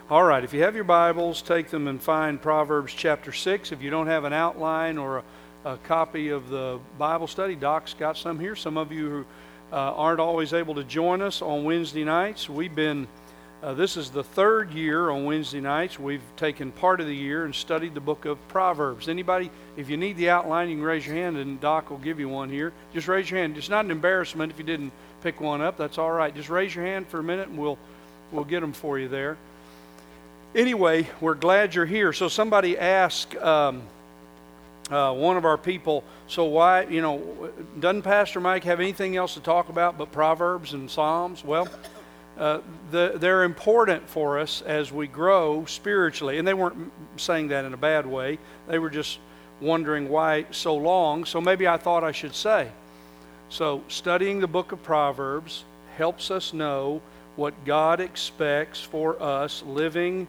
All right, if you have your Bibles, take them and find Proverbs chapter 6. If you don't have an outline or a copy of the Bible study, Doc's got some here. Some of you who aren't always able to join us on Wednesday nights, this is the third year on Wednesday nights. We've taken part of the year and studied the book of Proverbs. Anybody, if you need the outline, you can raise your hand and Doc will give you one here. Just raise your hand. It's not an embarrassment if you didn't pick one up. That's all right. Just raise your hand for a minute and we'll get them for you there. Anyway, we're glad you're here. So somebody asked one of our people, so why, doesn't Pastor Mike have anything else to talk about but Proverbs and Psalms? Well, they're important for us as we grow spiritually. And they weren't saying that in a bad way. They were just wondering why so long. So maybe I thought I should say. So studying the book of Proverbs helps us know what God expects for us living.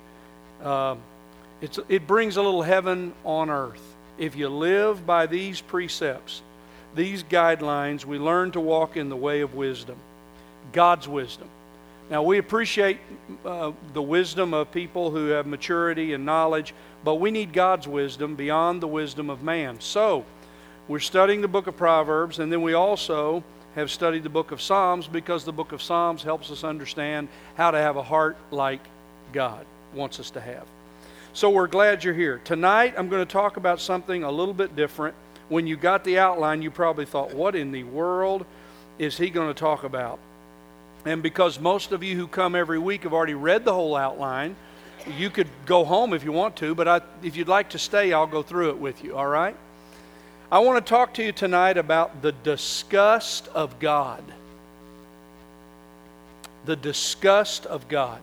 It brings a little heaven on earth. If you live by these precepts, these guidelines, we learn to walk in the way of wisdom, God's wisdom. Now, we appreciate the wisdom of people who have maturity and knowledge, but we need God's wisdom beyond the wisdom of man. So, we're studying the book of Proverbs, and then we also have studied the book of Psalms because the book of Psalms helps us understand how to have a heart like God wants us to have. So we're glad you're here. Tonight I'm going to talk about something a little bit different. When you got the outline, you probably thought, what in the world is he going to talk about? And because most of you who come every week have already read the whole outline, you could go home if you want to, but if you'd like to stay, I'll go through it with you, all right? I want to talk to you tonight about the disgust of God. The disgust of God.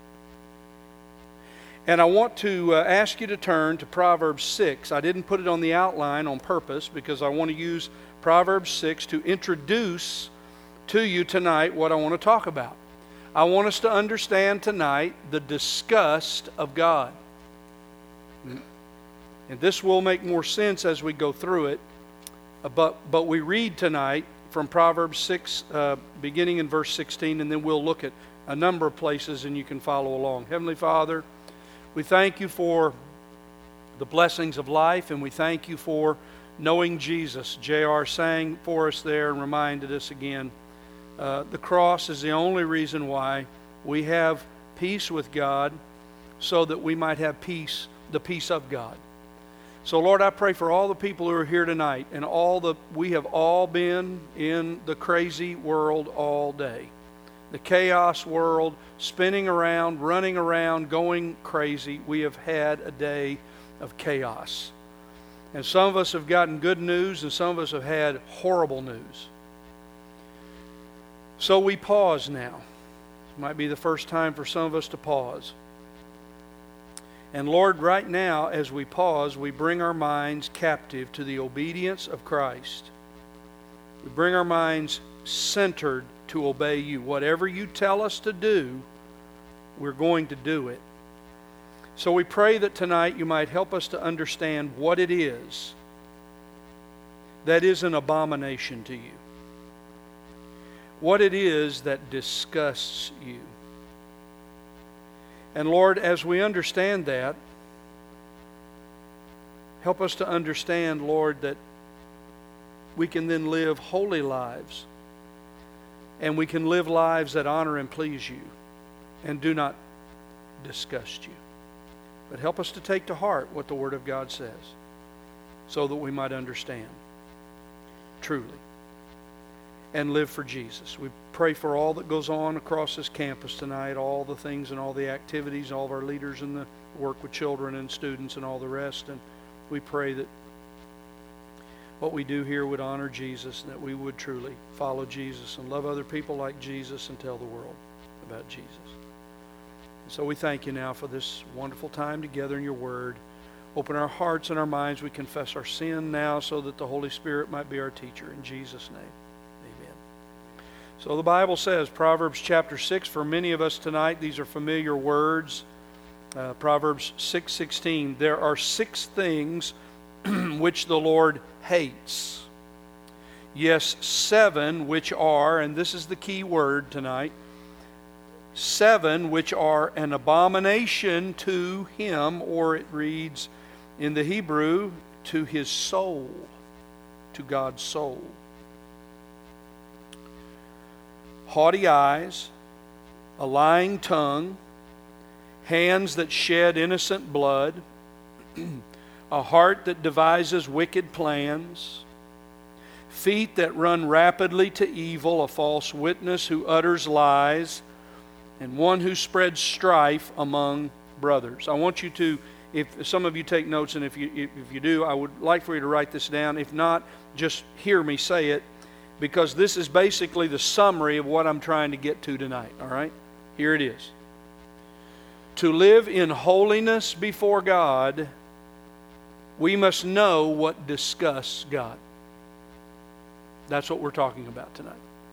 And I want to ask you to turn to Proverbs 6. I didn't put it on the outline on purpose because I want to use Proverbs 6 to introduce to you tonight what I want to talk about. I want us to understand tonight the disgust of God. And this will make more sense as we go through it. But we read tonight from Proverbs 6, beginning in verse 16, and then we'll look at a number of places and you can follow along. Heavenly Father, we thank you for the blessings of life, and we thank you for knowing Jesus. J.R. sang for us there and reminded us again. The cross is the only reason why we have peace with God, so that we might have peace, the peace of God. So Lord, I pray for all the people who are here tonight, and we have all been in the crazy world all day. The chaos world, spinning around, running around, going crazy. We have had a day of chaos. And some of us have gotten good news, and some of us have had horrible news. So we pause now. It might be the first time for some of us to pause. And Lord, right now, as we pause, we bring our minds captive to the obedience of Christ. We bring our minds centered to obey you. Whatever you tell us to do, we're going to do it. So we pray that tonight you might help us to understand what it is that is an abomination to you. What it is that disgusts you. And Lord, as we understand that, help us to understand, Lord, that we can then live holy lives. And we can live lives that honor and please you and do not disgust you. But help us to take to heart what the Word of God says so that we might understand truly and live for Jesus. We pray for all that goes on across this campus tonight, all the things and all the activities, all of our leaders in the work with children and students and all the rest. And we pray that what we do here would honor Jesus, and that we would truly follow Jesus and love other people like Jesus and tell the world about Jesus. And so we thank you now for this wonderful time together in your word. Open our hearts and our minds. We confess our sin now so that the Holy Spirit might be our teacher. In Jesus' name, amen. So the Bible says, Proverbs chapter 6, for many of us tonight, these are familiar words. Proverbs 6:16, there are 6 things which the Lord hates. Yes, 7 which are, and this is the key word tonight, 7, which are an abomination to him, or it reads in the Hebrew, to his soul, to God's soul. Haughty eyes, a lying tongue, hands that shed innocent blood, a heart that devises wicked plans, feet that run rapidly to evil, a false witness who utters lies, and one who spreads strife among brothers. I want you to, if some of you take notes, and if you do, I would like for you to write this down. If not, just hear me say it, because this is basically the summary of what I'm trying to get to tonight, all right? Here it is. To live in holiness before God, we must know what disgusts God. That's what we're talking about tonight.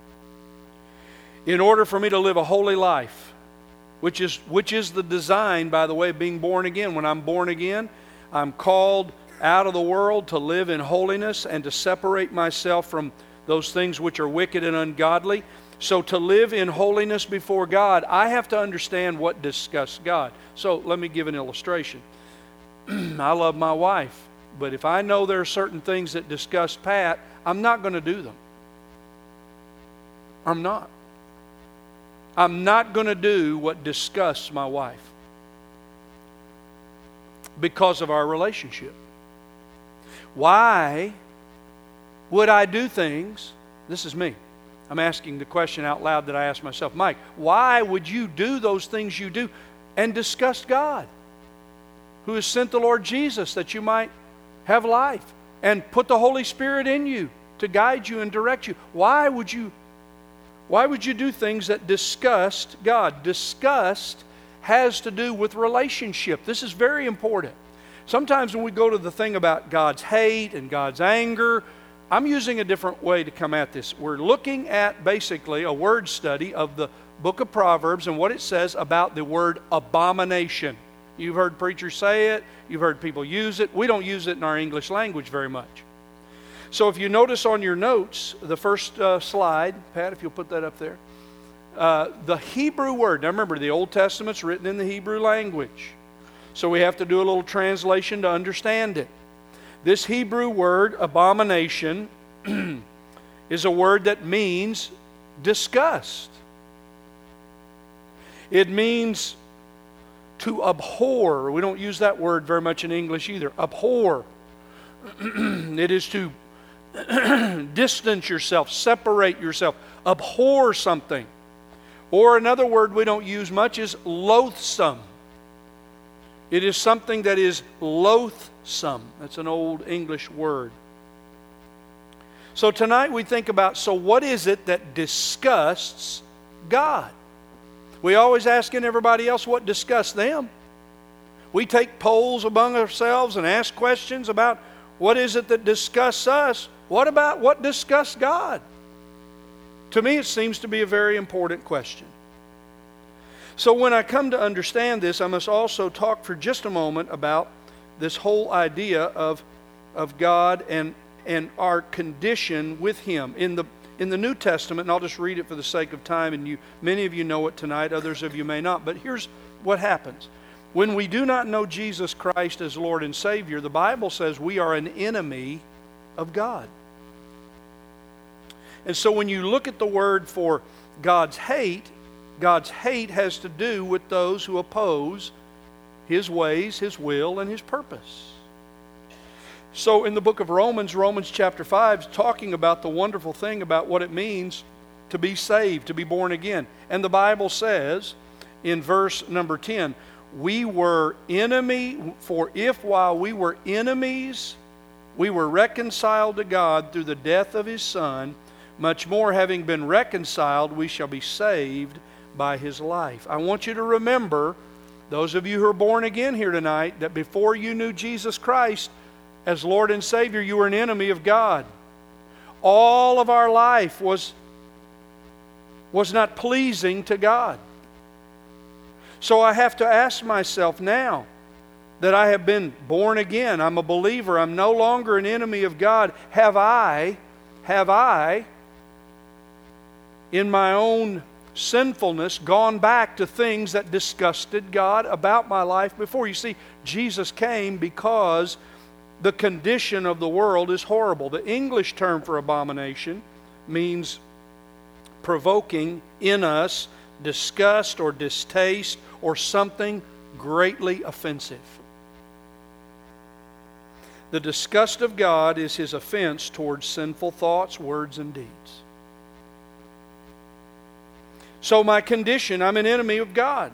In order for me to live a holy life, which is the design, by the way, of being born again. When I'm born again, I'm called out of the world to live in holiness and to separate myself from those things which are wicked and ungodly. So to live in holiness before God, I have to understand what disgusts God. So let me give an illustration. I love my wife, but if I know there are certain things that disgust Pat, I'm not going to do them. I'm not. I'm not going to do what disgusts my wife because of our relationship. Why would I do things? This is me. I'm asking the question out loud that I asked myself. Mike, why would you do those things you do and disgust God, who has sent the Lord Jesus that you might have life and put the Holy Spirit in you to guide you and direct you? Why would you do things that disgust God? Disgust has to do with relationship. This is very important. Sometimes when we go to the thing about God's hate and God's anger, I'm using a different way to come at this. We're looking at basically a word study of the book of Proverbs and what it says about the word abomination. You've heard preachers say it. You've heard people use it. We don't use it in our English language very much. So if you notice on your notes, the first slide, Pat, if you'll put that up there, the Hebrew word. Now remember, the Old Testament's written in the Hebrew language. So we have to do a little translation to understand it. This Hebrew word, abomination, is a word that means disgust. It means to abhor. We don't use that word very much in English either. Abhor. It is to distance yourself, separate yourself, abhor something. Or another word we don't use much is loathsome. It is something that is loathsome. That's an old English word. So tonight we think about, so what is it that disgusts God? We always asking everybody else what disgusts them. We take polls among ourselves and ask questions about what is it that disgusts us. What about what disgusts God? To me, it seems to be a very important question. So when I come to understand this, I must also talk for just a moment about this whole idea of God and our condition with Him. In the New Testament, and I'll just read it for the sake of time, and many of you know it tonight, others of you may not, but here's what happens. When we do not know Jesus Christ as Lord and Savior, the Bible says we are an enemy of God. And so when you look at the word for God's hate has to do with those who oppose His ways, His will, and His purpose. So in the book of Romans chapter 5, is talking about the wonderful thing about what it means to be saved, to be born again. And the Bible says in verse number 10, we were for if while we were enemies, we were reconciled to God through the death of His Son, much more having been reconciled, we shall be saved by His life. I want you to remember, those of you who are born again here tonight, that before you knew Jesus Christ as Lord and Savior, you were an enemy of God. All of our life was not pleasing to God. So I have to ask myself now that I have been born again, I'm a believer, I'm no longer an enemy of God, have I, in my own sinfulness gone back to things that disgusted God about my life before. You see, Jesus came because the condition of the world is horrible. The English term for abomination means provoking in us disgust or distaste or something greatly offensive. The disgust of God is His offense towards sinful thoughts, words, and deeds. So my condition, I'm an enemy of God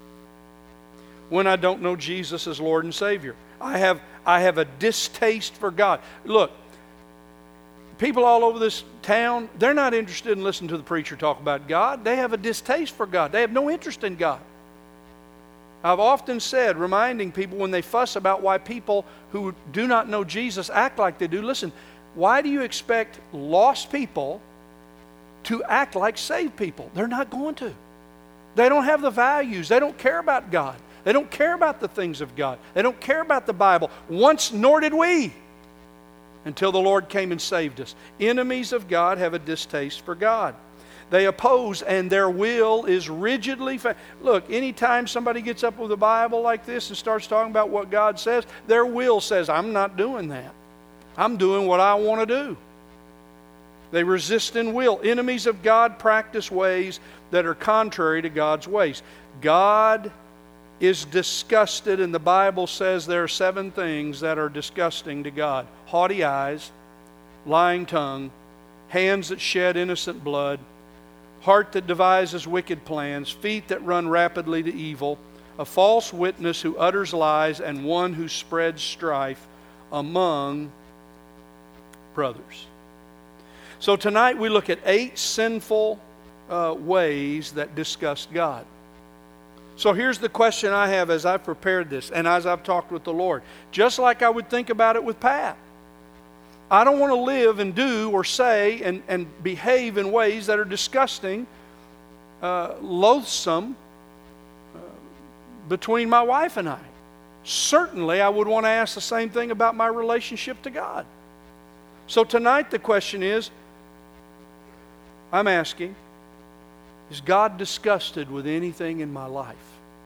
when I don't know Jesus as Lord and Savior. I have a distaste for God. Look, people all over this town, they're not interested in listening to the preacher talk about God. They have a distaste for God. They have no interest in God. I've often said, reminding people when they fuss about why people who do not know Jesus act like they do, listen, why do you expect lost people to act like saved people? They're not going to. They don't have the values. They don't care about God. They don't care about the things of God. They don't care about the Bible. Once, nor did we, until the Lord came and saved us. Enemies of God have a distaste for God. They oppose, and their will is rigidly... Look, anytime somebody gets up with a Bible like this and starts talking about what God says, their will says, I'm not doing that. I'm doing what I want to do. They resist in will. Enemies of God practice ways that are contrary to God's ways. God is disgusted, and the Bible says there are 7 things that are disgusting to God. Haughty eyes, lying tongue, hands that shed innocent blood, heart that devises wicked plans, feet that run rapidly to evil, a false witness who utters lies, and one who spreads strife among brothers. So tonight we look at 8 sinful ways that disgust God. So here's the question I have as I've prepared this and as I've talked with the Lord. Just like I would think about it with Pat. I don't want to live and do or say and behave in ways that are disgusting, loathsome between my wife and I. Certainly I would want to ask the same thing about my relationship to God. So tonight the question is, I'm asking, is God disgusted with anything in my life?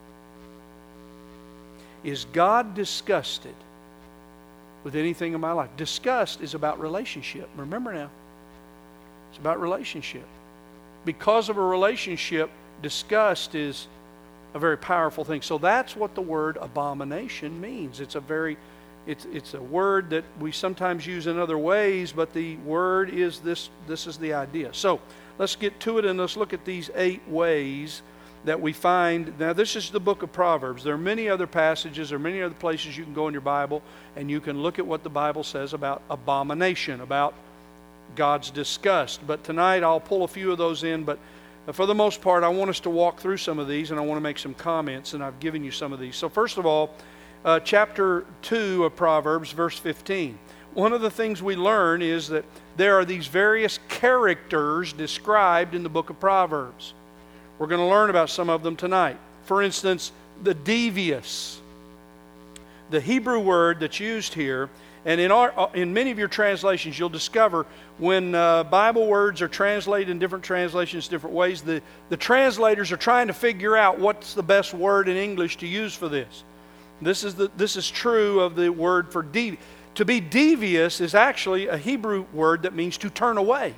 Is God disgusted with anything in my life? Disgust is about relationship. Remember now, it's about relationship. Because of a relationship, disgust is a very powerful thing. So that's what the word abomination means. It's a word that we sometimes use in other ways, but the word is this is the idea. So let's get to it and let's look at these 8 ways that we find. Now this is the book of Proverbs. There are many other passages, there are many other places you can go in your Bible and you can look at what the Bible says about abomination, about God's disgust. But tonight I'll pull a few of those in, but for the most part I want us to walk through some of these and I want to make some comments, and I've given you some of these. So first of all, chapter 2 of Proverbs, verse 15. One of the things we learn is that there are these various characters described in the book of Proverbs. We're going to learn about some of them tonight. For instance, the devious. The Hebrew word that's used here, and in many of your translations you'll discover when Bible words are translated in different translations different ways, the translators are trying to figure out what's the best word in English to use for this. This is true of the word for devious. To be devious is actually a Hebrew word that means to turn away.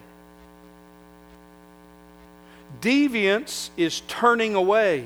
Deviance is turning away.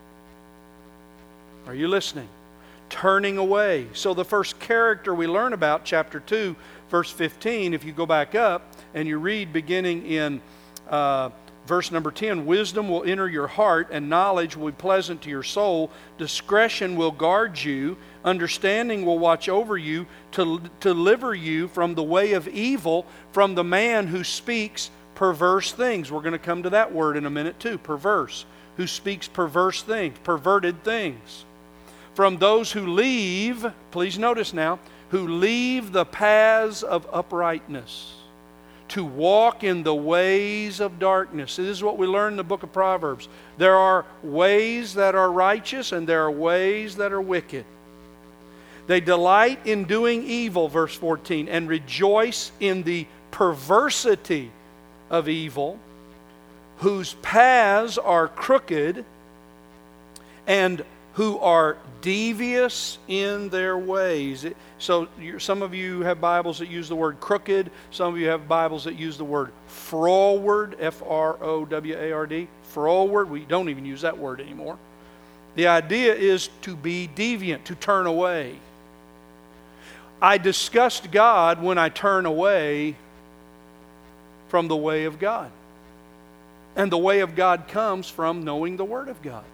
Are you listening? Turning away. So the first character we learn about, chapter 2, verse 15, if you go back up and you read beginning in verse number 10, wisdom will enter your heart and knowledge will be pleasant to your soul. Discretion will guard you. Understanding will watch over you to deliver you from the way of evil, from the man who speaks perverse things. We're going to come to that word in a minute too, perverse. Who speaks perverse things, perverted things. From those who leave, please notice now, who leave the paths of uprightness, to walk in the ways of darkness. This is what we learn in the book of Proverbs. There are ways that are righteous and there are ways that are wicked. They delight in doing evil, verse 14, and rejoice in the perversity of evil. whose paths are crooked and who are devious in their ways. So some of you have Bibles that use the word crooked. Some of you have Bibles that use the word froward, F-R-O-W-A-R-D. Froward. We don't even use that word anymore. The idea is to be deviant, to turn away. I disgust God when I turn away from the way of God. And the way of God comes from knowing the Word of God.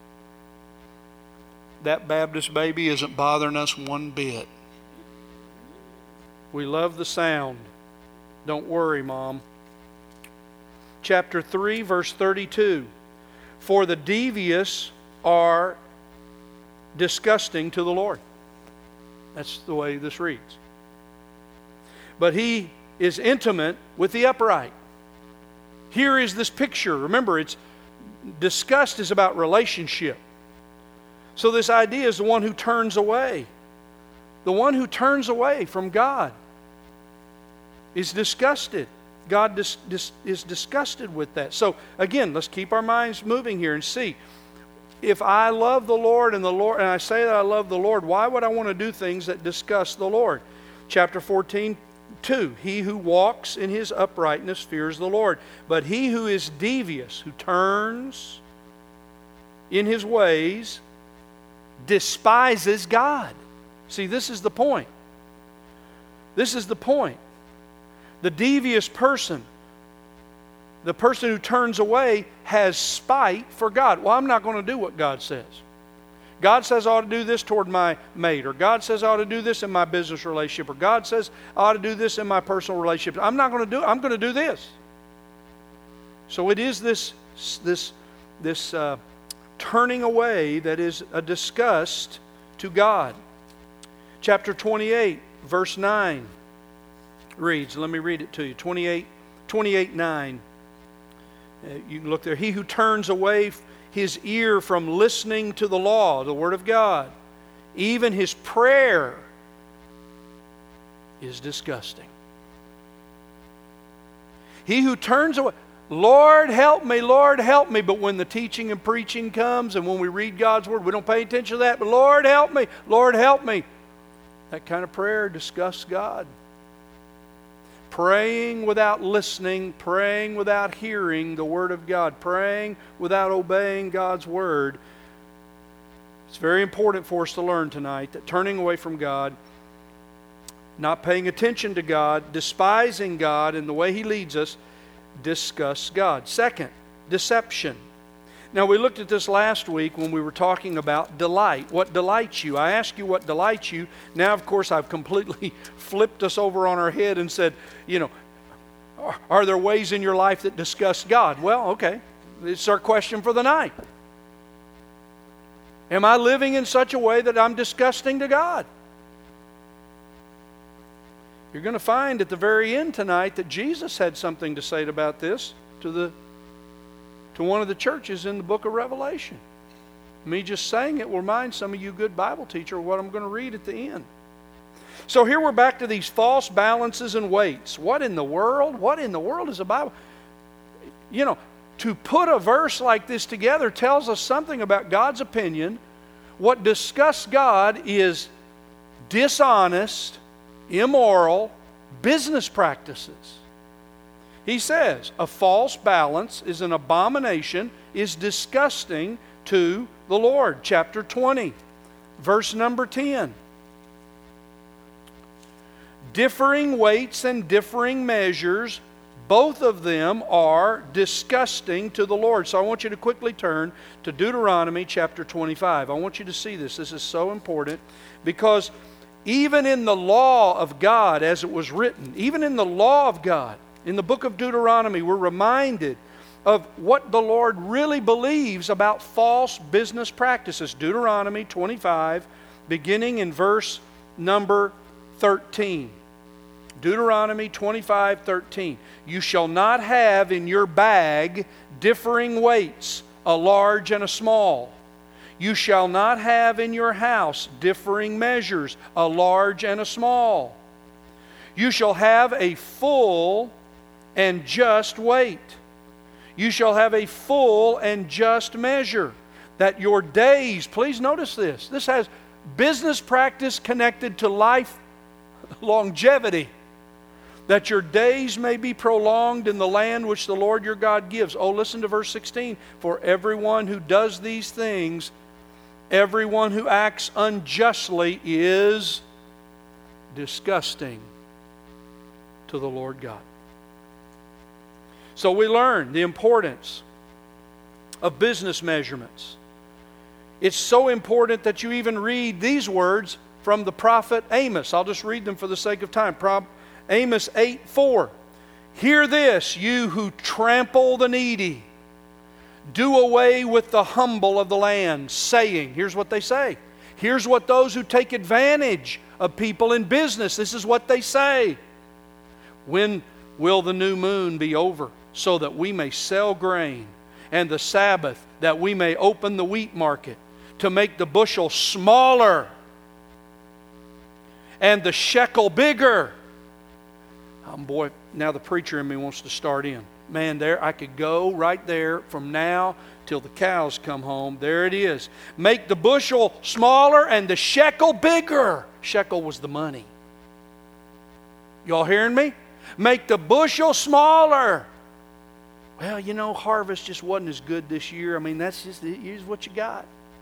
That Baptist baby isn't bothering us one bit. We love the sound. Don't worry, Mom. Chapter 3, verse 32. For the devious are disgusting to the Lord. That's the way this reads. But He is intimate with the upright. Here is this picture. Remember, disgust is about relationship. So this idea is the one who turns away. The one who turns away from God is disgusted. God is disgusted with that. So again, let's keep our minds moving here and see. If I love the Lord and I say that I love the Lord, why would I want to do things that disgust the Lord? Chapter 14, 2. He who walks in his uprightness fears the Lord. But he who is devious, who turns in his ways, despises God. See, this is the point. This is the point. The devious person, the person who turns away, has spite for God. Well, I'm not going to do what God says. God says I ought to do this toward my mate, or God says I ought to do this in my business relationship, or God says I ought to do this in my personal relationship. I'm not going to do it. I'm going to do this. So it is this turning away that is a disgust to God. Chapter 28, verse 9 reads, let me read it to you, 28:9. You can look there. He who turns away his ear from listening to the law, the Word of God, even his prayer is disgusting. He who turns away, Lord help me, but when the teaching and preaching comes and when we read God's Word, we don't pay attention to that, but Lord help me, that kind of prayer disgusts God. Praying without listening, praying without hearing the Word of God, praying without obeying God's Word. It's very important for us to learn tonight that turning away from God, not paying attention to God, despising God in the way He leads us, disgusts God. Second, deception. Now, we looked at this last week when we were talking about delight. What delights you? I asked you what delights you. Now, of course, I've completely flipped us over on our head and said, are there ways in your life that disgust God? Well, okay. It's our question for the night. Am I living in such a way that I'm disgusting to God? You're going to find at the very end tonight that Jesus had something to say about this to one of the churches in the book of Revelation. Me just saying it will remind some of you good Bible teacher what I'm going to read at the end. So here we're back to these false balances and weights. What in the world? What in the world is a Bible? To put a verse like this together tells us something about God's opinion. What disgusts God is dishonest, immoral business practices. He says, a false balance is an abomination, is disgusting to the Lord. Chapter 20, verse number 10. Differing weights and differing measures, both of them are disgusting to the Lord. So I want you to quickly turn to Deuteronomy chapter 25. I want you to see this. This is so important because even in the law of God as it was written, even in the law of God, in the book of Deuteronomy, we're reminded of what the Lord really believes about false business practices. Deuteronomy 25, beginning in verse number 13. Deuteronomy 25:13. You shall not have in your bag differing weights, a large and a small. You shall not have in your house differing measures, a large and a small. You shall have a full and just weight. you shall have a full and just measure, that your days, please notice this, this has business practice connected to life longevity, that your days may be prolonged in the land which the Lord your God gives. Oh, listen to verse 16. For everyone who does these things, everyone who acts unjustly is disgusting to the Lord God. So we learn the importance of business measurements. It's so important that you even read these words from the prophet Amos. I'll just read them for the sake of time. Amos 8:4. Hear this, you who trample the needy. Do away with the humble of the land, saying, here's what they say. Here's what those who take advantage of people in business, this is what they say. When will the new moon be over, so that we may sell grain, and the Sabbath, that we may open the wheat market, to make the bushel smaller and the shekel bigger? Boy, now the preacher in me wants to start in. Man, there I could go right there from now till the cows come home. There it is. Make the bushel smaller and the shekel bigger. Shekel was the money. Y'all hearing me? Make the bushel smaller. Well, you know, harvest just wasn't as good this year. I mean, that's just, here's what you got.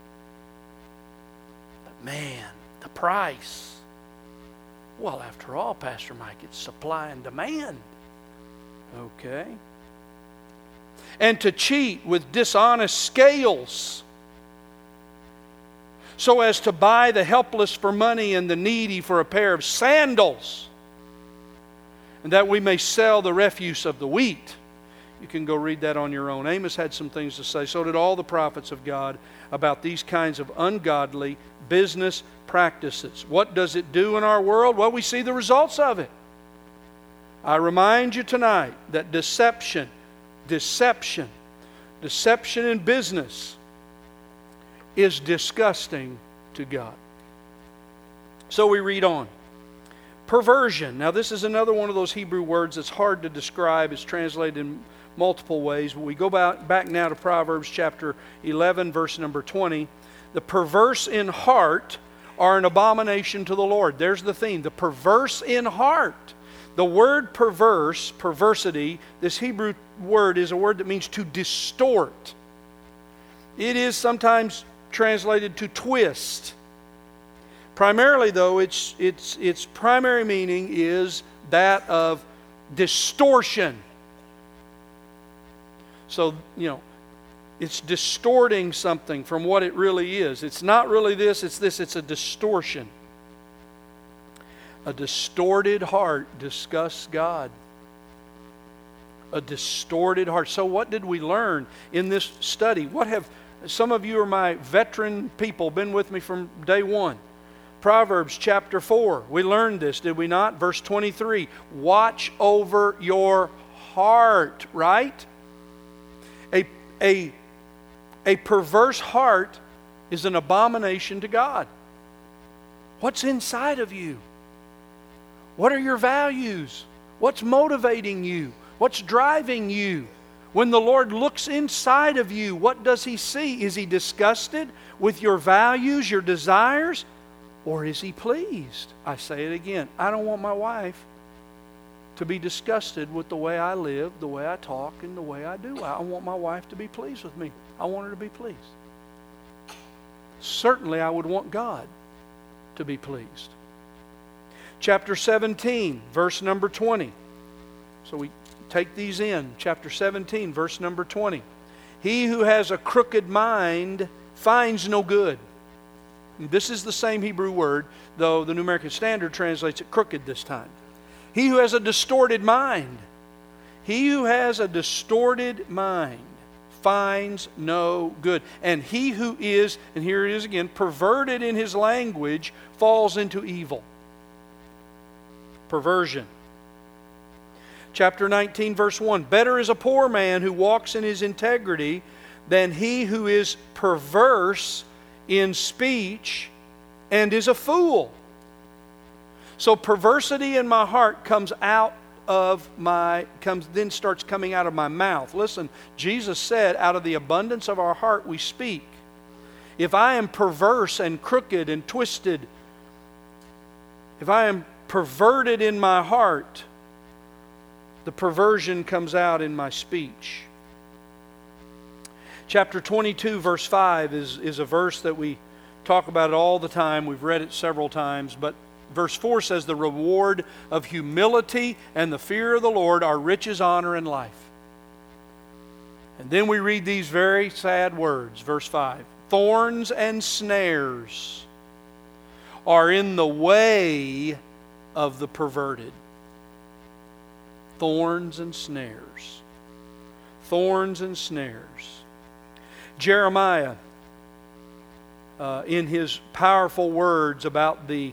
But man, the price. Well, after all, Pastor Mike, it's supply and demand. Okay. And to cheat with dishonest scales, so as to buy the helpless for money and the needy for a pair of sandals, and that we may sell the refuse of the wheat. You can go read that on your own. Amos had some things to say. So did all the prophets of God about these kinds of ungodly business practices. What does it do in our world? Well, we see the results of it. I remind you tonight that deception in business is disgusting to God. So we read on. Perversion. Now this is another one of those Hebrew words that's hard to describe. It's translated in multiple ways. But we go back now to Proverbs chapter 11, verse number 20. The perverse in heart are an abomination to the Lord. There's the theme. The perverse in heart. The word perverse, perversity, this Hebrew word is a word that means to distort. It is sometimes translated to twist. Primarily, though, its primary meaning is that of distortion. So, you know, it's distorting something from what it really is. It's not really this, it's a distortion. A distorted heart disgusts God. A distorted heart. So what did we learn in this study? Some of you are my veteran people, been with me from day one. Proverbs chapter 4. We learned this, did we not? Verse 23. Watch over your heart, right? A perverse heart is an abomination to God. What's inside of you? What are your values? What's motivating you? What's driving you? When the Lord looks inside of you, what does He see? Is He disgusted with your values, your desires? Or is He pleased? I say it again. I don't want my wife to be disgusted with the way I live, the way I talk, and the way I do. I want my wife to be pleased with me. I want her to be pleased. Certainly I would want God to be pleased. Chapter 17, verse number 20. So we take these in. Chapter 17, verse number 20. He who has a crooked mind finds no good. This is the same Hebrew word, though the New American Standard translates it crooked this time. He who has a distorted mind. He who has a distorted mind finds no good. And he who is, and here it is again, perverted in his language falls into evil. Perversion. Chapter 19, verse 1. Better is a poor man who walks in his integrity than he who is perverse in speech and is a fool. So perversity in my heart comes out starts coming out of my mouth. Listen, Jesus said, out of the abundance of our heart we speak. If I am perverse and crooked and twisted, if I am perverted in my heart, the perversion comes out in my speech. Chapter 22, verse 5 is a verse that we talk about it all the time. We've read it several times, but verse 4 says, the reward of humility and the fear of the Lord are riches, honor, and life. And then we read these very sad words, verse 5. Thorns and snares are in the way of the perverted. Thorns and snares. Thorns and snares. Jeremiah, in his powerful words about the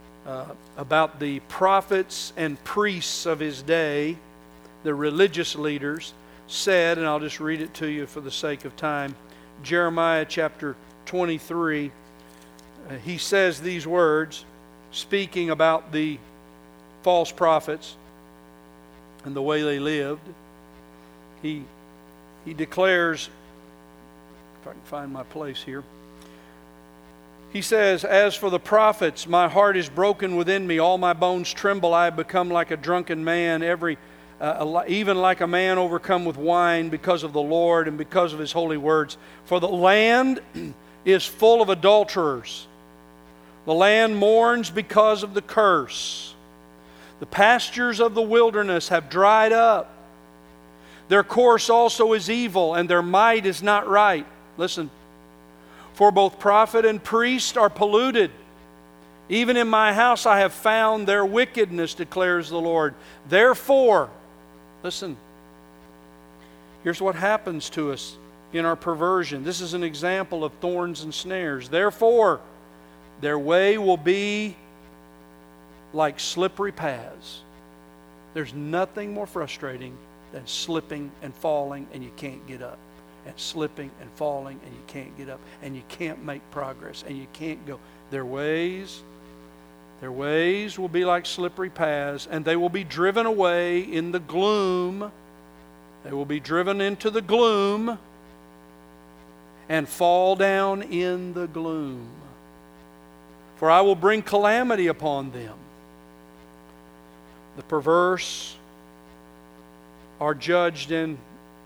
prophets and priests of his day, the religious leaders, said, and I'll just read it to you for the sake of time, Jeremiah chapter 23, he says these words, speaking about the false prophets and the way they lived. He declares, if I can find my place here, he says, as for the prophets, my heart is broken within me. All my bones tremble. I have become like a drunken man, even like a man overcome with wine because of the Lord and because of His holy words. For the land is full of adulterers. The land mourns because of the curse. The pastures of the wilderness have dried up. Their course also is evil, and their might is not right. Listen. For both prophet and priest are polluted. Even in my house I have found their wickedness, declares the Lord. Therefore, listen, here's what happens to us in our perversion. This is an example of thorns and snares. Therefore, their way will be like slippery paths. There's nothing more frustrating than slipping and falling and you can't get up. And slipping and falling and you can't get up. And you can't make progress. And you can't go. Their ways will be like slippery paths. And they will be driven away in the gloom. They will be driven into the gloom. And fall down in the gloom. For I will bring calamity upon them. The perverse are judged in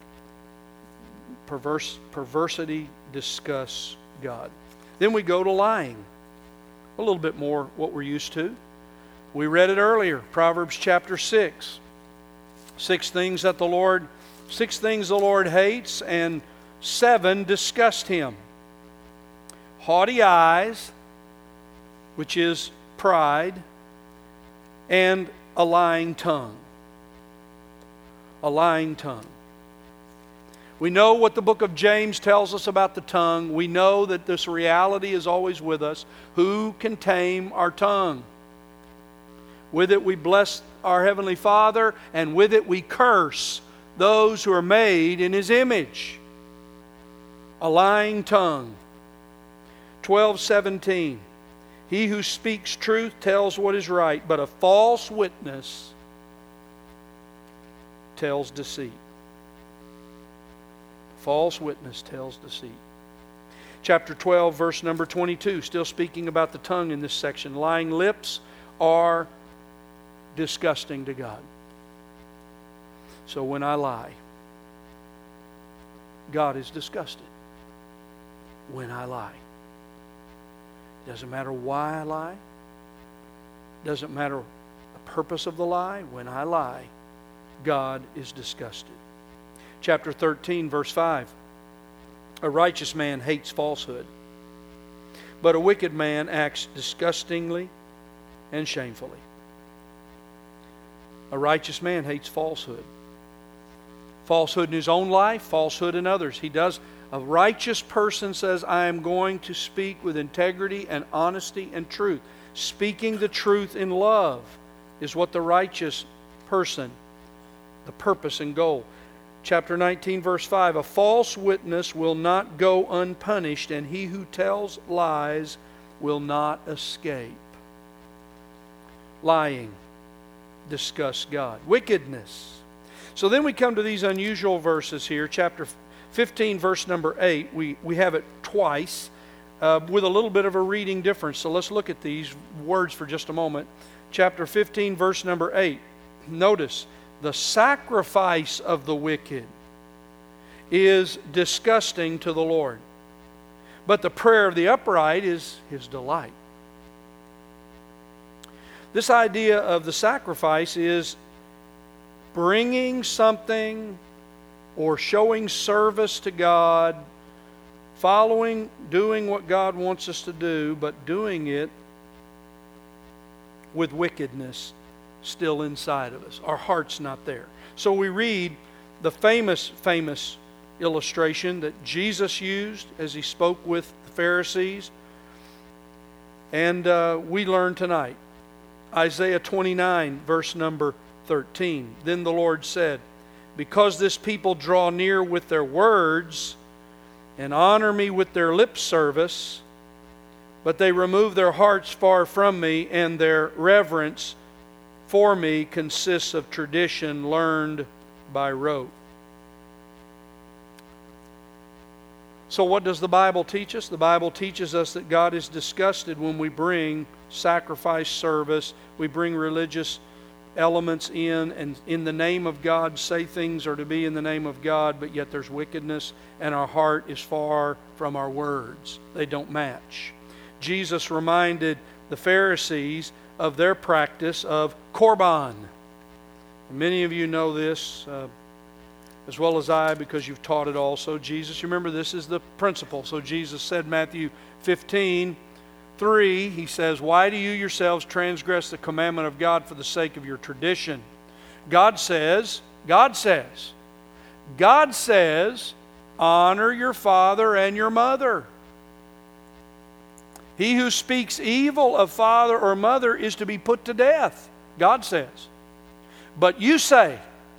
perversity disgusts God. Then we go to lying. A little bit more what we're used to. We read it earlier, Proverbs chapter 6. Six things the Lord hates, and 7 disgust Him. Haughty eyes, which is pride, and a lying tongue. A lying tongue. We know what the book of James tells us about the tongue. We know that this reality is always with us. Who can tame our tongue? With it we bless our Heavenly Father, and with it we curse those who are made in His image. A lying tongue. 12:17. He who speaks truth tells what is right, but a false witness tells deceit. False witness tells deceit. Chapter 12, verse number 22, still speaking about the tongue in this section. Lying lips are disgusting to God. So when I lie, God is disgusted. When I lie. It doesn't matter why I lie. It doesn't matter the purpose of the lie. When I lie, God is disgusted. Chapter 13, verse 5. A righteous man hates falsehood, but a wicked man acts disgustingly and shamefully. A righteous man hates falsehood. Falsehood in his own life, falsehood in others. A righteous person says, I am going to speak with integrity and honesty and truth. Speaking the truth in love is what the righteous person, the purpose and goal. Chapter 19, verse 5, a false witness will not go unpunished, and he who tells lies will not escape. Lying. discuss God. Wickedness. So then we come to these unusual verses here. Chapter 15, verse number 8. We have it twice with a little bit of a reading difference. So let's look at these words for just a moment. Chapter 15, verse number 8. Notice, the sacrifice of the wicked is disgusting to the Lord, but the prayer of the upright is His delight. This idea of the sacrifice is bringing something or showing service to God, doing what God wants us to do, but doing it with wickedness still inside of us. Our heart's not there. So we read the famous illustration that Jesus used as He spoke with the Pharisees. And we learn tonight. Isaiah 29, verse number 13. Then the Lord said, because this people draw near with their words and honor me with their lip service, but they remove their hearts far from me, and their reverence for me consists of tradition learned by rote. So what does the Bible teach us? The Bible teaches us that God is disgusted when we bring sacrifice service, we bring religious elements in, and in the name of God say things are to be in the name of God, but yet there's wickedness and our heart is far from our words. They don't match. Jesus reminded the Pharisees of their practice of Korban. Many of you know this as well as I, because you've taught it also. Jesus, remember, this is the principle. So Jesus said, Matthew 15:3, He says, why do you yourselves transgress the commandment of God for the sake of your tradition? God says, honor your father and your mother. He who speaks evil of father or mother is to be put to death, God says. But you say,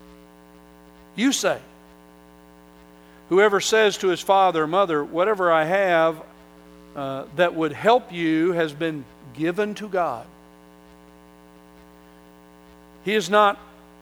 whoever says to his father or mother, whatever I have that would help you has been given to God. He is not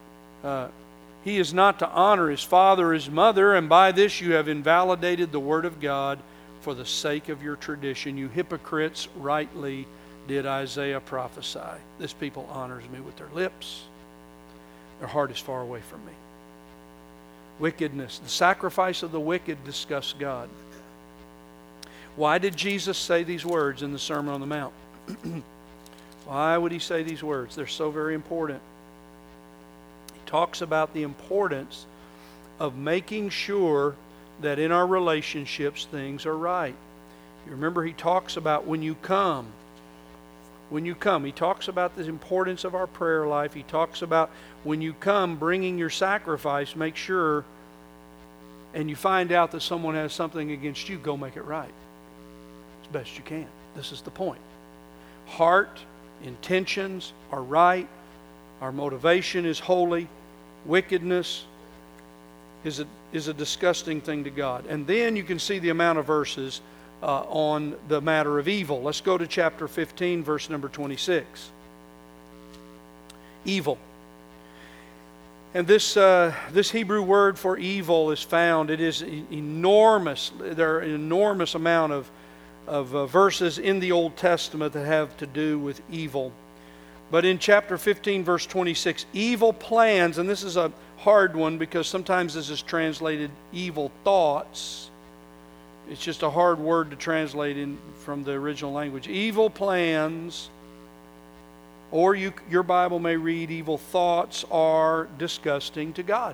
to honor his father or his mother, and by this you have invalidated the word of God for the sake of your tradition. You hypocrites, rightly did Isaiah prophesy. This people honors me with their lips. Their heart is far away from me. Wickedness. The sacrifice of the wicked disgusts God. Why did Jesus say these words in the Sermon on the Mount? Why would He say these words? They're so very important. He talks about the importance of making sure that in our relationships things are right. You remember He talks about when you come. He talks about the importance of our prayer life. He talks about when you come bringing your sacrifice, make sure, and you find out that someone has something against you, go make it right as best you can. This is the point. Heart, intentions are right. Our motivation is holy. Wickedness is a disgusting thing to God. And then you can see the amount of verses on the matter of evil. Let's go to chapter 15, verse number 26. Evil. And this Hebrew word for evil is found. It is enormous. There are an enormous amount of verses in the Old Testament that have to do with evil. But in chapter 15, verse 26, evil plans, and this is a hard one because sometimes this is translated evil thoughts. It's just a hard word to translate from the original language. Evil plans, or your Bible may read, evil thoughts are disgusting to God.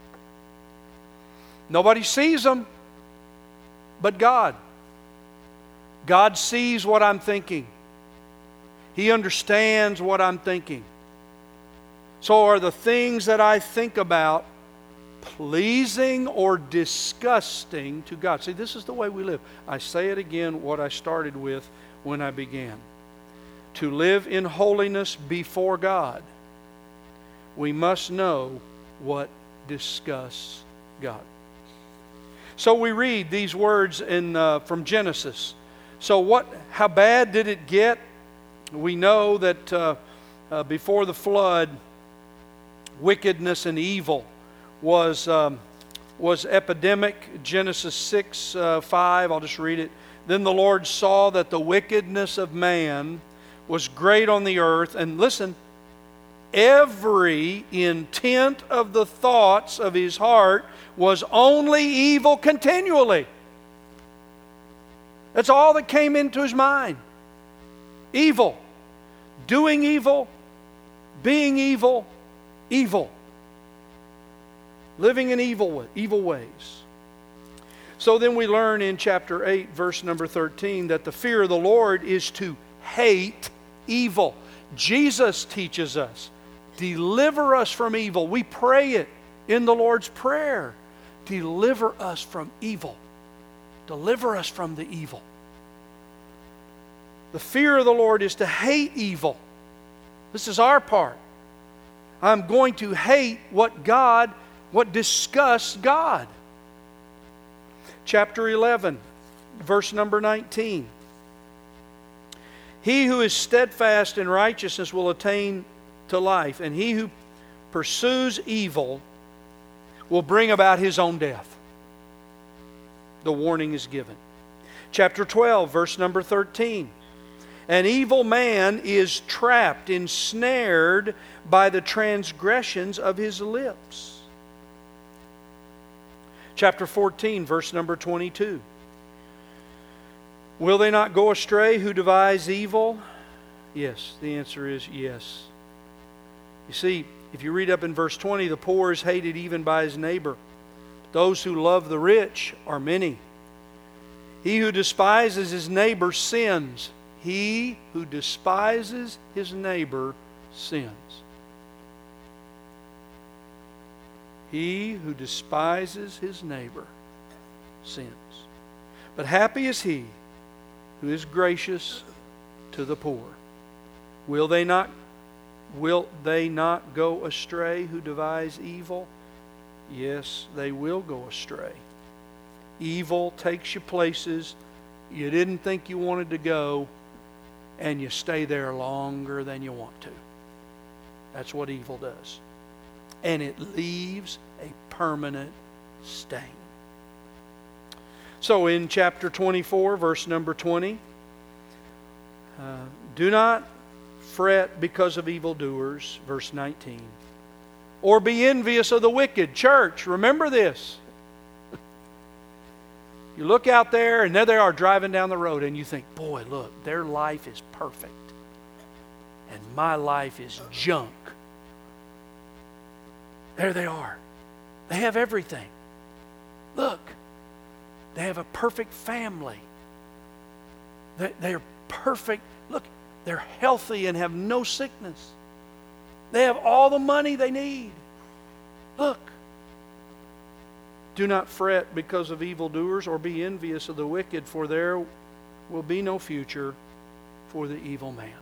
Nobody sees them but God. God sees what I'm thinking. He understands what I'm thinking. So are the things that I think about pleasing or disgusting to God? See, this is the way we live. I say it again, what I started with when I began. To live in holiness before God, we must know what disgusts God. So we read these words from Genesis. So how bad did it get? We know that before the flood, wickedness and evil was epidemic. Genesis 6:5, I'll just read it. Then the Lord saw that the wickedness of man was great on the earth, and listen, every intent of the thoughts of his heart was only evil continually. That's all that came into his mind. Evil. Doing evil. Being evil. Evil. Living in evil ways. So then we learn in chapter 8, verse number 13, that the fear of the Lord is to hate evil. Jesus teaches us, deliver us from evil. We pray it in the Lord's Prayer. Deliver us from evil. Deliver us from the evil. The fear of the Lord is to hate evil. This is our part. I'm going to hate what disgusts God. Chapter 11, verse number 19. He who is steadfast in righteousness will attain to life, and he who pursues evil will bring about his own death. The warning is given. Chapter 12, verse number 13. An evil man is trapped, ensnared by the transgressions of his lips. Chapter 14, verse number 22. Will they not go astray who devise evil? Yes, the answer is yes. You see, if you read up in verse 20, the poor is hated even by his neighbor. Those who love the rich are many. He who despises his neighbor sins. He who despises his neighbor sins. He who despises his neighbor sins. But happy is he who is gracious to the poor. Will they not go astray who devise evil? Yes, they will go astray. Evil takes you places you didn't think you wanted to go, and you stay there longer than you want to. That's what evil does. And it leaves a permanent stain. So in chapter 24, verse number 20, do not fret because of evildoers, verse 19, or be envious of the wicked. Church, remember this. You look out there and there they are driving down the road and you think, boy, look, their life is perfect. And my life is junk. There they are. They have everything. Look, they have a perfect family. They're perfect. Look, they're healthy and have no sickness. They have all the money they need. Look. Do not fret because of evildoers or be envious of the wicked, for there will be no future for the evil man.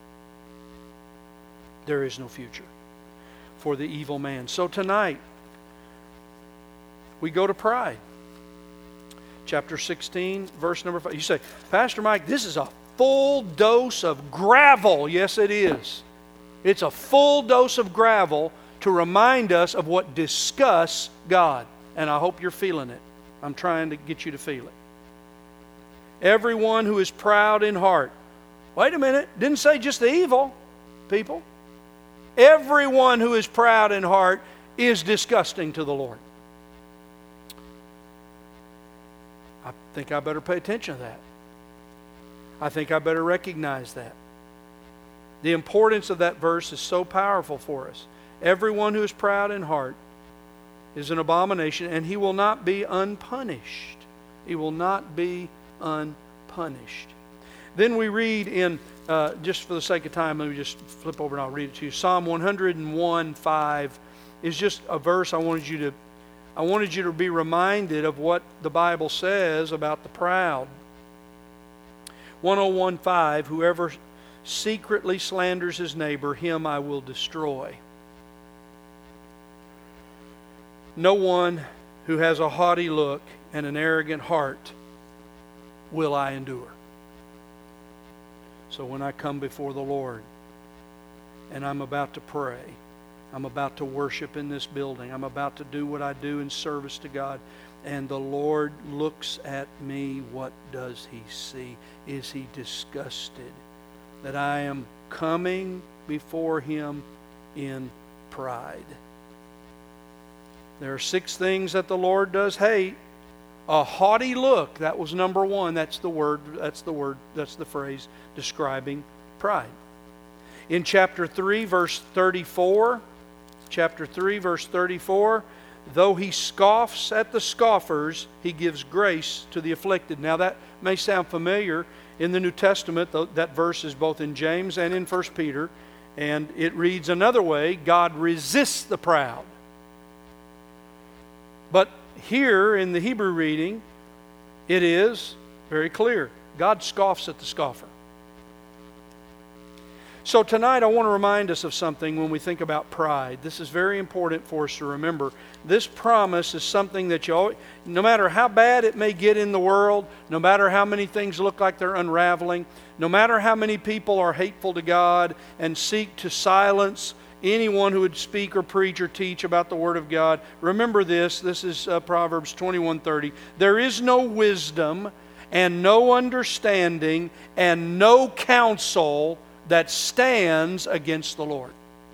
There is no future for the evil man. So tonight, we go to pride. Chapter 16, verse number 5. You say, Pastor Mike, this is a full dose of gravel. Yes, it is. It's a full dose of gravel to remind us of what disgusts God. And I hope you're feeling it. I'm trying to get you to feel it. Everyone who is proud in heart. Wait a minute. Didn't say just the evil people. Everyone who is proud in heart is disgusting to the Lord. I think I better pay attention to that. I think I better recognize that. The importance of that verse is so powerful for us. Everyone who is proud in heart is an abomination, and he will not be unpunished. He will not be unpunished. Then we read in, just for the sake of time, let me just flip over and I'll read it to you. Psalm 101:5 is just a verse I wanted you to be reminded of what the Bible says about the proud. 101:5, whoever secretly slanders his neighbor, him I will destroy. No one who has a haughty look and an arrogant heart will I endure. So when I come before the Lord and I'm about to pray, I'm about to worship in this building. I'm about to do what I do in service to God. And the Lord looks at me. What does He see? Is He disgusted that I am coming before Him in pride? There are 6 things that the Lord does hate. A haughty look, that was number 1. That's the phrase describing pride. In chapter 3, verse 34, though He scoffs at the scoffers, He gives grace to the afflicted. Now that may sound familiar. In the New Testament, that verse is both in James and in 1 Peter. And it reads another way: God resists the proud. But here in the Hebrew reading, it is very clear. God scoffs at the scoffer. So tonight I want to remind us of something when we think about pride. This is very important for us to remember. This promise is something that no matter how bad it may get in the world, no matter how many things look like they're unraveling, no matter how many people are hateful to God and seek to silence anyone who would speak or preach or teach about the Word of God, remember this. This is Proverbs 21:30. There is no wisdom and no understanding and no counsel that stands against the Lord.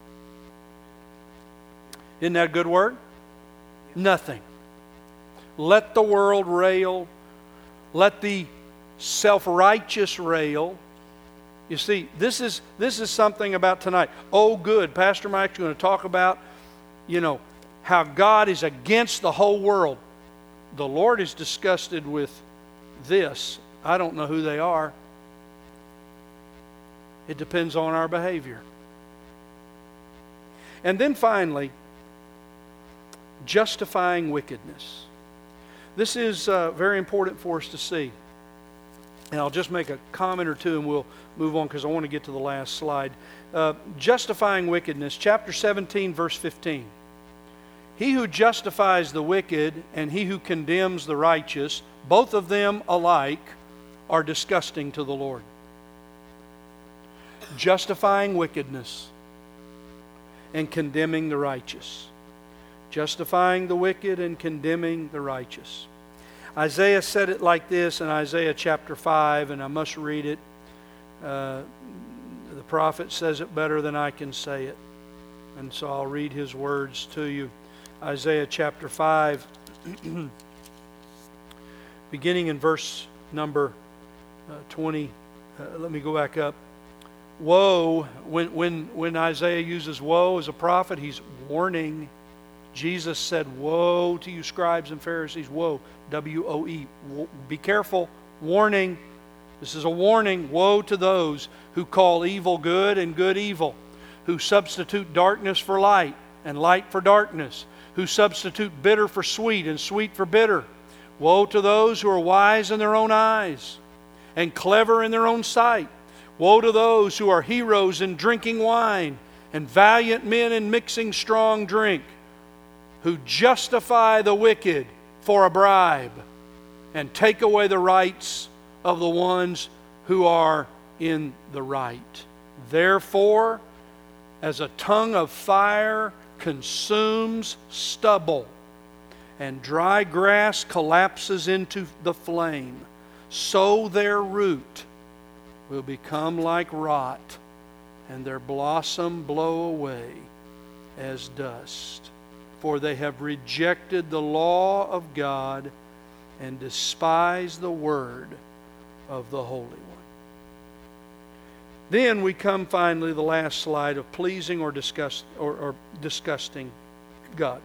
Isn't that a good word? Nothing. Let the world rail. Let the self-righteous rail. You see, this is something about tonight. Oh, good. Pastor Mike's going to talk about, how God is against the whole world. The Lord is disgusted with this. I don't know who they are. It depends on our behavior. And then finally, justifying wickedness. This is very important for us to see. And I'll just make a comment or two and we'll move on because I want to get to the last slide. Justifying wickedness, chapter 17, verse 15. He who justifies the wicked and he who condemns the righteous, both of them alike, are disgusting to the Lord. Justifying wickedness and condemning the righteous. Justifying the wicked and condemning the righteous. Isaiah said it like this in Isaiah chapter 5, and I must read it. The prophet says it better than I can say it. And so I'll read his words to you. Isaiah chapter 5, beginning in verse number 20. Let me go back up. Woe, when Isaiah uses woe as a prophet, he's warning. Jesus said, woe to you scribes and Pharisees. Woe, W-O-E. Be careful, warning. This is a warning. Woe to those who call evil good and good evil, who substitute darkness for light and light for darkness, who substitute bitter for sweet and sweet for bitter. Woe to those who are wise in their own eyes and clever in their own sight. Woe to those who are heroes in drinking wine and valiant men in mixing strong drink, who justify the wicked for a bribe and take away the rights of the ones who are in the right. Therefore, as a tongue of fire consumes stubble and dry grass collapses into the flame, so their root will become like rot, and their blossom blow away as dust. For they have rejected the law of God and despised the word of the Holy One. Then we come finally to the last slide of pleasing or disgusting God.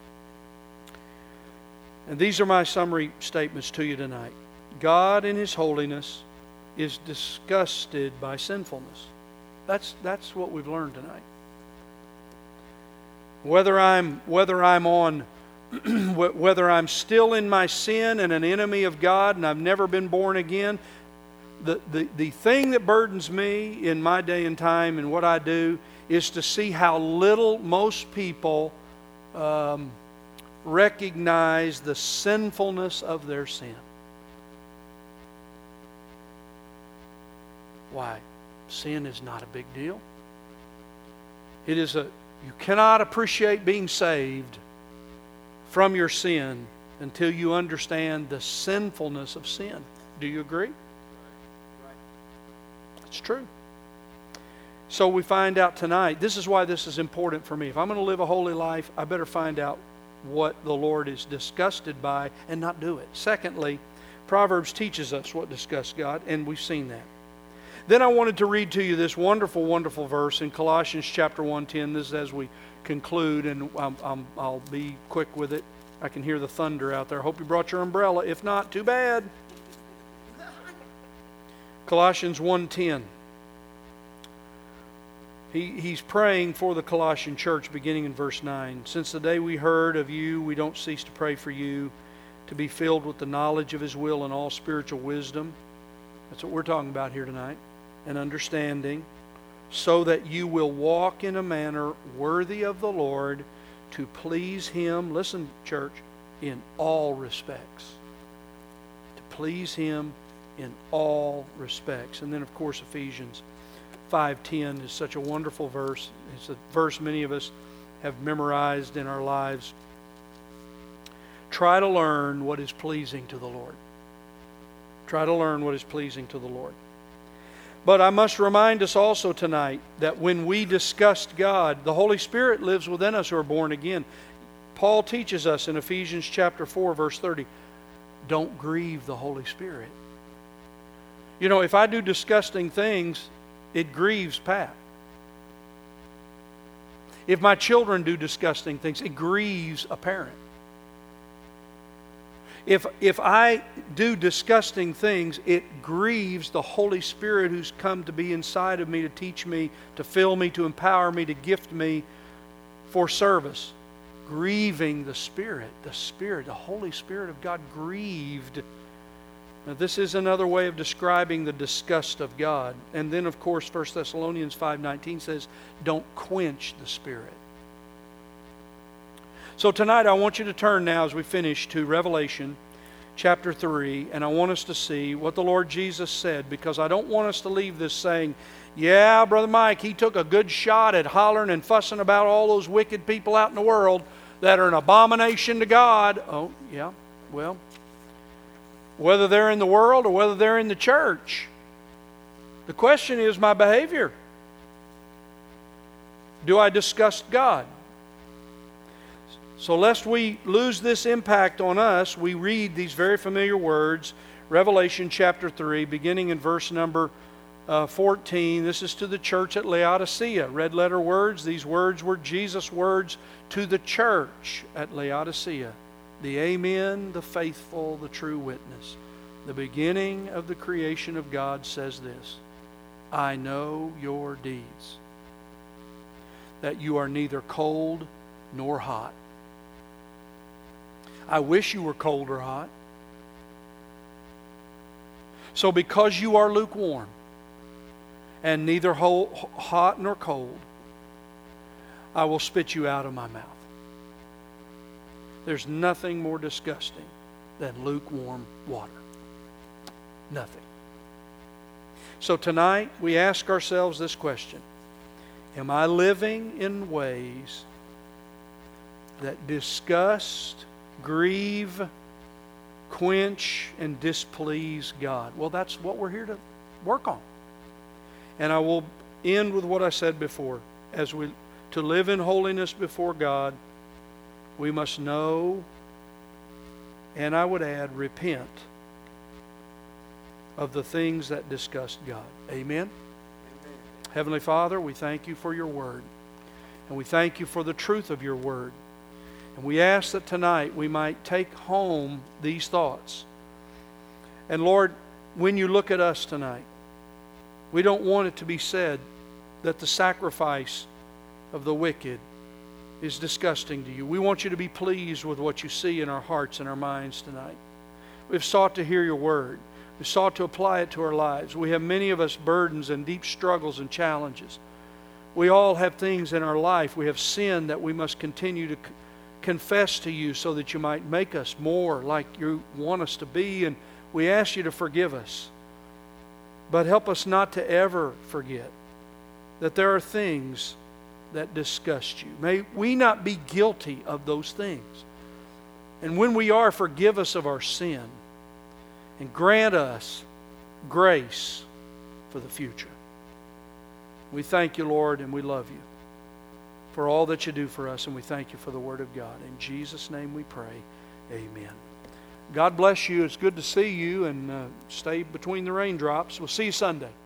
And these are my summary statements to you tonight. God in His holiness is disgusted by sinfulness. That's what we've learned tonight. Whether I'm still in my sin and an enemy of God and I've never been born again, the thing that burdens me in my day and time and what I do is to see how little most people recognize the sinfulness of their sin. Why? Sin is not a big deal. It is You cannot appreciate being saved from your sin until you understand the sinfulness of sin. Do you agree? It's true. So we find out tonight, this is why this is important for me. If I'm going to live a holy life, I better find out what the Lord is disgusted by and not do it. Secondly, Proverbs teaches us what disgusts God, and we've seen that. Then I wanted to read to you this wonderful, wonderful verse in Colossians chapter 1:10. This is as we conclude, and I'll be quick with it. I can hear the thunder out there. I hope you brought your umbrella. If not, too bad. Colossians 1:10. He's praying for the Colossian church beginning in verse 9. Since the day we heard of you, we don't cease to pray for you to be filled with the knowledge of His will and all spiritual wisdom. That's what we're talking about here tonight. And understanding, so that you will walk in a manner worthy of the Lord, to please Him, listen, church, in all respects. To please Him in all respects. And then, of course, Ephesians 5:10 is such a wonderful verse. It's a verse many of us have memorized in our lives. Try to learn what is pleasing to the Lord. Try to learn what is pleasing to the Lord. But I must remind us also tonight that when we disgust God, the Holy Spirit lives within us who are born again. Paul teaches us in Ephesians chapter 4, verse 30, don't grieve the Holy Spirit. You know, if I do disgusting things, it grieves Pat. If my children do disgusting things, it grieves a parent. If I do disgusting things, it grieves the Holy Spirit who's come to be inside of me, to teach me, to fill me, to empower me, to gift me for service. Grieving the Spirit, the Holy Spirit of God grieved. Now this is another way of describing the disgust of God. And then of course 1 Thessalonians 5:19 says, don't quench the Spirit. So tonight I want you to turn now as we finish to Revelation chapter 3, and I want us to see what the Lord Jesus said, because I don't want us to leave this saying, yeah, Brother Mike, he took a good shot at hollering and fussing about all those wicked people out in the world that are an abomination to God. Oh, yeah, well, whether they're in the world or whether they're in the church, the question is my behavior. Do I disgust God? So lest we lose this impact on us, we read these very familiar words, Revelation chapter 3, beginning in verse number 14. This is to the church at Laodicea. Red letter words. These words were Jesus' words to the church at Laodicea. The Amen, the faithful, the true witness. The beginning of the creation of God says this, I know your deeds, that you are neither cold nor hot. I wish you were cold or hot. So because you are lukewarm and neither hot nor cold, I will spit you out of my mouth. There's nothing more disgusting than lukewarm water. Nothing. So tonight we ask ourselves this question. Am I living in ways that disgust, grieve, quench, and displease God? Well, that's what we're here to work on. And I will end with what I said before. To live in holiness before God, we must know, and I would add, repent of the things that disgust God. Amen? Amen. Heavenly Father, we thank you for your word. And we thank you for the truth of your word. And we ask that tonight we might take home these thoughts. And Lord, when you look at us tonight, we don't want it to be said that the sacrifice of the wicked is disgusting to you. We want you to be pleased with what you see in our hearts and our minds tonight. We've sought to hear your word. We've sought to apply it to our lives. We have, many of us, burdens and deep struggles and challenges. We all have things in our life. We have sin that we must continue to confess to you so that you might make us more like you want us to be. And we ask you to forgive us. But help us not to ever forget that there are things that disgust you. May we not be guilty of those things. And when we are, forgive us of our sin and grant us grace for the future. We thank you, Lord, and we love you for all that you do for us, and we thank you for the Word of God. In Jesus' name we pray. Amen. God bless you. It's good to see you, and stay between the raindrops. We'll see you Sunday.